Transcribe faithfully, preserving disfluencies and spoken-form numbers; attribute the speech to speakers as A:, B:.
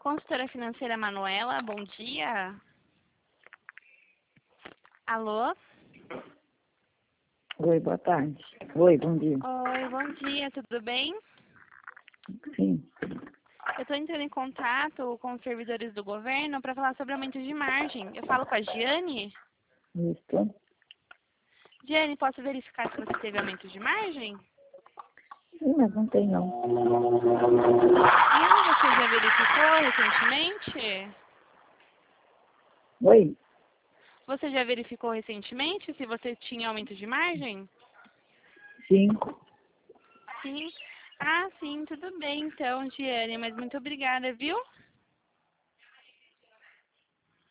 A: Consultora financeira Manuela, bom dia. Alô?
B: Oi, boa tarde. Oi, bom dia.
A: Oi, bom dia, tudo bem?
B: Sim,
A: Eu estou entrando em contato com os servidores do governo para falar sobre aumento de margem. Eu falo com a Giane.
B: isso.
A: Giane, posso verificar se você teve aumento de margem?
B: Sim, mas não tem não.
A: Giane, você já verificou recentemente?
B: Oi?
A: Você já verificou recentemente se você tinha aumento de margem?
B: Sim,
A: Sim. Ah, sim, tudo bem então, Giane, mas muito obrigada, viu?